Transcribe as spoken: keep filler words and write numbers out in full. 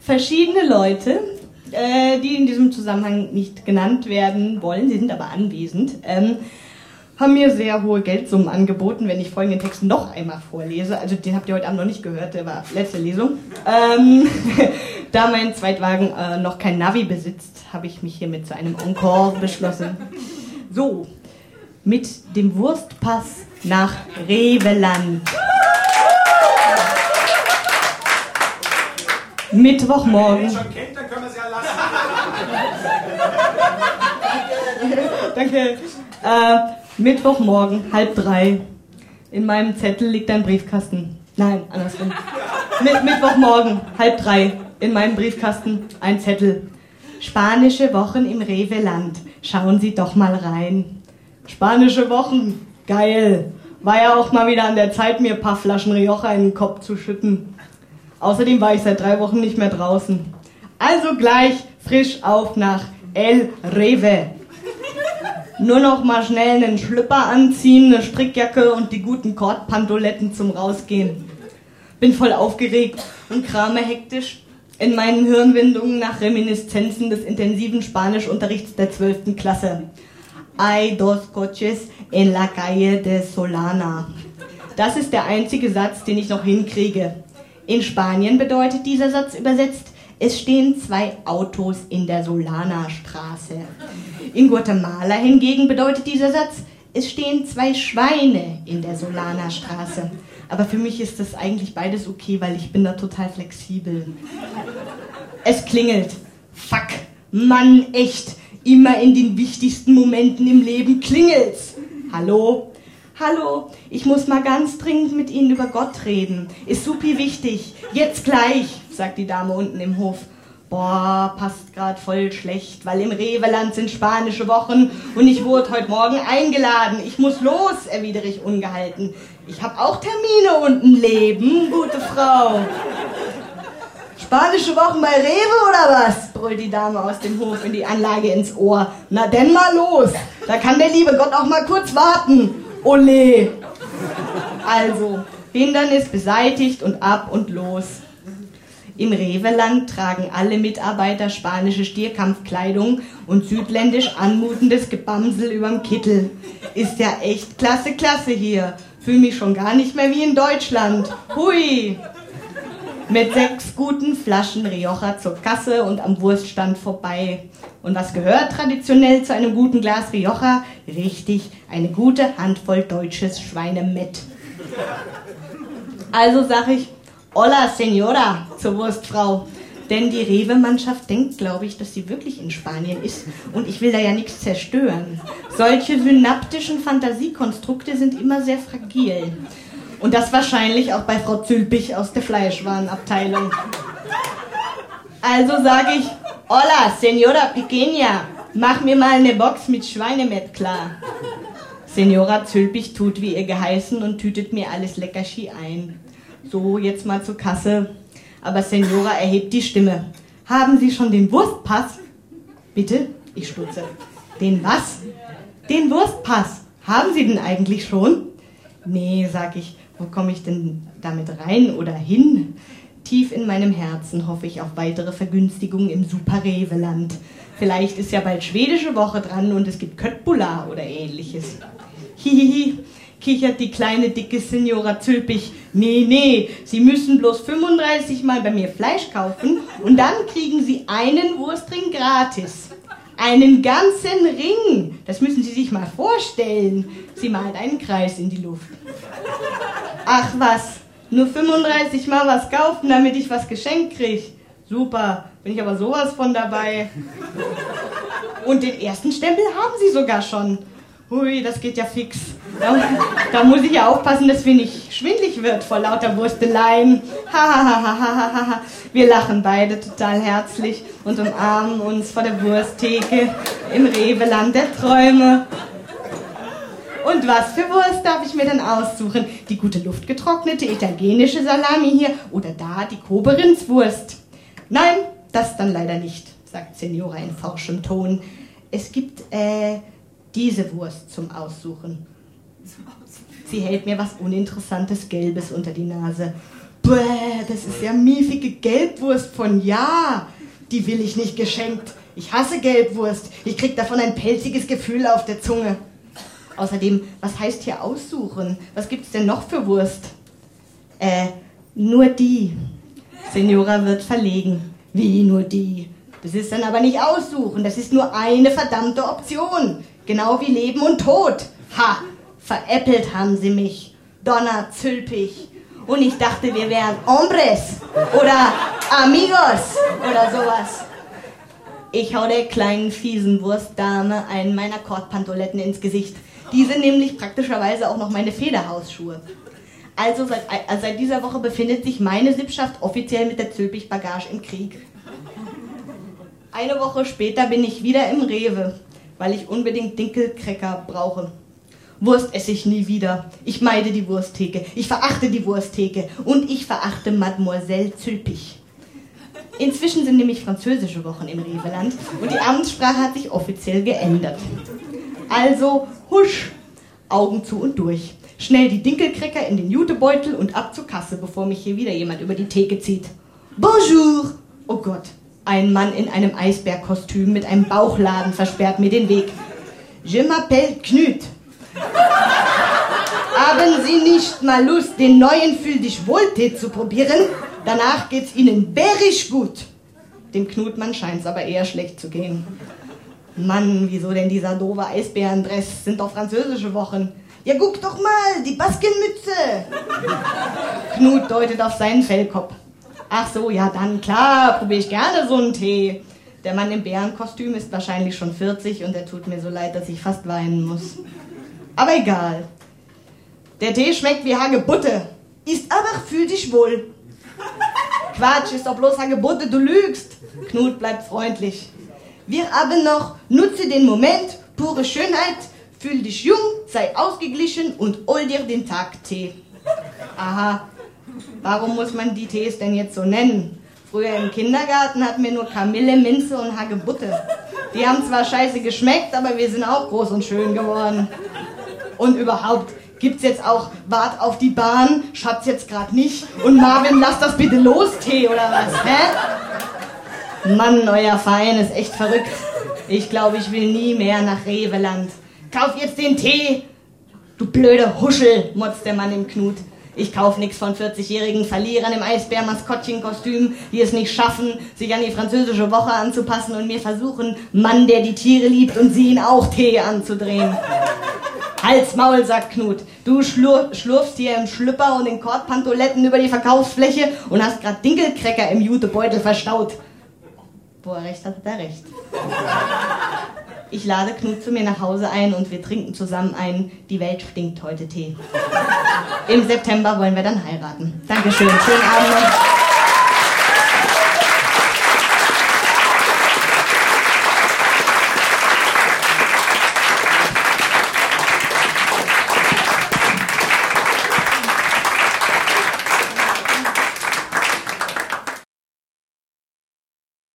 verschiedene Leute, äh, die in diesem Zusammenhang nicht genannt werden wollen, sie sind aber anwesend, ähm, haben mir sehr hohe Geldsummen angeboten, wenn ich folgenden Text noch einmal vorlese. Also den habt ihr heute Abend noch nicht gehört, der war letzte Lesung. Ähm, da mein Zweitwagen äh, noch kein Navi besitzt, habe ich mich hiermit zu einem Encore beschlossen. So, mit dem Wurstpass nach Reveland. Mittwochmorgen. Wenn ihr schon kennt, dann können wir es ja lassen. Danke. Äh, Mittwochmorgen, halb drei. In meinem Zettel liegt ein Briefkasten. Nein, andersrum. Mit Mittwochmorgen, halb drei. In meinem Briefkasten ein Zettel. Spanische Wochen im Reveland. Schauen Sie doch mal rein. Spanische Wochen, geil. War ja auch mal wieder an der Zeit, mir ein paar Flaschen Rioja in den Kopf zu schütten. Außerdem war ich seit drei Wochen nicht mehr draußen. Also gleich frisch auf nach El Reve. Nur noch mal schnell einen Schlüpper anziehen, eine Strickjacke und die guten Kordpantoletten zum Rausgehen. Bin voll aufgeregt und krame hektisch in meinen Hirnwindungen nach Reminiszenzen des intensiven Spanischunterrichts der zwölften Klasse. Hay dos coches en la calle de Solana. Das ist der einzige Satz, den ich noch hinkriege. In Spanien bedeutet dieser Satz übersetzt, es stehen zwei Autos in der Solana-Straße. In Guatemala hingegen bedeutet dieser Satz, es stehen zwei Schweine in der Solana-Straße. Aber für mich ist das eigentlich beides okay, weil ich bin da total flexibel. Es klingelt. Fuck, Mann, echt. Immer in den wichtigsten Momenten im Leben klingelt's. Hallo? Hallo, ich muss mal ganz dringend mit Ihnen über Gott reden. Ist supi wichtig. Jetzt gleich, sagt die Dame unten im Hof. Boah, passt grad voll schlecht, weil im Reveland sind spanische Wochen und ich wurde heute Morgen eingeladen. Ich muss los, erwidere ich ungehalten. Ich habe auch Termine und ein Leben, gute Frau. Spanische Wochen bei Rewe oder was? Brüllt die Dame aus dem Hof in die Anlage ins Ohr. Na denn mal los, da kann der liebe Gott auch mal kurz warten. Ole! Also, Hindernis beseitigt und ab und los. Im Reveland tragen alle Mitarbeiter spanische Stierkampfkleidung und südländisch anmutendes Gebamsel überm Kittel. Ist ja echt klasse, klasse hier. Fühl mich schon gar nicht mehr wie in Deutschland. Hui! Mit sechs guten Flaschen Rioja zur Kasse und am Wurststand vorbei. Und was gehört traditionell zu einem guten Glas Rioja? Richtig, eine gute Handvoll deutsches Schweinemett. Also sag ich, hola Señora zur Wurstfrau. Denn die Rewe-Mannschaft denkt, glaube ich, dass sie wirklich in Spanien ist. Und ich will da ja nichts zerstören. Solche synaptischen Fantasiekonstrukte sind immer sehr fragil. Und das wahrscheinlich auch bei Frau Zülpich aus der Fleischwarenabteilung. Also sage ich, hola, Señora Pequeña, mach mir mal eine Box mit Schweinemett klar. Señora Zülpich tut wie ihr geheißen und tütet mir alles Leckerschi ein. So, jetzt mal zur Kasse. Aber Señora erhebt die Stimme. Haben Sie schon den Wurstpass? Bitte? Ich stutze. Den was? Den Wurstpass. Haben Sie den eigentlich schon? Nee, sag ich. Wo komme ich denn damit rein oder hin? Tief in meinem Herzen hoffe ich auf weitere Vergünstigungen im Super Reveland. Vielleicht ist ja bald schwedische Woche dran und es gibt Köttbullar oder ähnliches. Hihihi, kichert die kleine, dicke Señora Zülpich. Nee, nee, Sie müssen bloß fünfunddreißig Mal bei mir Fleisch kaufen und dann kriegen Sie einen Wurstring gratis. Einen ganzen Ring. Das müssen Sie sich mal vorstellen. Sie malt einen Kreis in die Luft. Ach was, nur fünfunddreißig Mal was kaufen, damit ich was geschenkt kriege. Super, bin ich aber sowas von dabei. Und den ersten Stempel haben Sie sogar schon. Hui, das geht ja fix. Da, da muss ich ja aufpassen, dass mir nicht schwindlig wird vor lauter Wursteleien. Hahaha. Wir lachen beide total herzlich und umarmen uns vor der Wursttheke im Reveland der Träume. Und was für Wurst darf ich mir denn aussuchen? Die gute luftgetrocknete italienische Salami hier oder da die Koberinswurst? Nein, das dann leider nicht, sagt Señora in forschem Ton. Es gibt, äh, diese Wurst zum Aussuchen. Sie hält mir was Uninteressantes Gelbes unter die Nase. Bäh, das ist ja miefige Gelbwurst von Ja. Die will ich nicht geschenkt. Ich hasse Gelbwurst. Ich krieg davon ein pelziges Gefühl auf der Zunge. Außerdem, was heißt hier aussuchen? Was gibt's denn noch für Wurst? Äh, nur die. Senora wird verlegen. Wie nur die? Das ist dann aber nicht aussuchen. Das ist nur eine verdammte Option. Genau wie Leben und Tod. Ha! Veräppelt haben sie mich. Donner zülpig. Und ich dachte, wir wären Hombres oder Amigos oder sowas. Ich hau der kleinen fiesen Wurstdame einen meiner Kordpantoletten ins Gesicht. Die sind nämlich praktischerweise auch noch meine Federhausschuhe. Also seit, also seit dieser Woche befindet sich meine Sippschaft offiziell mit der Zülpich-Bagage im Krieg. Eine Woche später bin ich wieder im Rewe, weil ich unbedingt Dinkelcracker brauche. Wurst esse ich nie wieder. Ich meide die Wursttheke. Ich verachte die Wursttheke. Und ich verachte Mademoiselle Zülpich. Inzwischen sind nämlich französische Wochen im Reweland und die Amtssprache hat sich offiziell geändert. Also husch, Augen zu und durch. Schnell die Dinkelcracker in den Jutebeutel und ab zur Kasse, bevor mich hier wieder jemand über die Theke zieht. Bonjour! Oh Gott, ein Mann in einem Eisbärkostüm mit einem Bauchladen versperrt mir den Weg. Je m'appelle Knut. Haben Sie nicht mal Lust, den neuen Fühl-dich-wohl-Tee zu probieren? Danach geht's Ihnen bärisch gut. Dem Knutmann scheint's aber eher schlecht zu gehen. Mann, wieso denn dieser doofe Eisbärendress? Sind doch französische Wochen. Ja, guck doch mal, die Baskenmütze. Knut deutet auf seinen Fellkopf. Ach so, ja dann, klar, probiere ich gerne so einen Tee. Der Mann im Bärenkostüm ist wahrscheinlich schon vierzig und er tut mir so leid, dass ich fast weinen muss. Aber egal. Der Tee schmeckt wie Hagebutte. Ist aber, fühl dich wohl. Quatsch, ist doch bloß Hagebutte, du lügst. Knut bleibt freundlich. Wir haben noch, nutze den Moment, pure Schönheit, fühl dich jung, sei ausgeglichen und hol dir den Tagtee. Aha, warum muss man die Tees denn jetzt so nennen? Früher im Kindergarten hatten wir nur Kamille, Minze und Hagebutte. Die haben zwar scheiße geschmeckt, aber wir sind auch groß und schön geworden. Und überhaupt, gibt's jetzt auch Wart auf die Bahn, Schatz jetzt grad nicht und Marvin, lass das bitte los, Tee oder was, hä? Mann, euer Verein ist echt verrückt. Ich glaube, ich will nie mehr nach Reweland. Kauf jetzt den Tee! Du blöde Huschel, motzt der Mann im Knut. Ich kauf nix von vierzigjährigen Verlierern im Eisbär-Maskottchenkostüm, die es nicht schaffen, sich an die französische Woche anzupassen und mir versuchen, Mann, der die Tiere liebt und sie ihn auch Tee anzudrehen. Halt's Maul, sagt Knut. Du schlur, schlurfst hier im Schlüpper und in Kordpantoletten über die Verkaufsfläche und hast grad Dinkelcracker im Jutebeutel verstaut. Wo er recht hat, hat er recht. Ich lade Knut zu mir nach Hause ein und wir trinken zusammen einen Die Welt stinkt heute Tee. Im September wollen wir dann heiraten. Dankeschön, schönen Abend noch.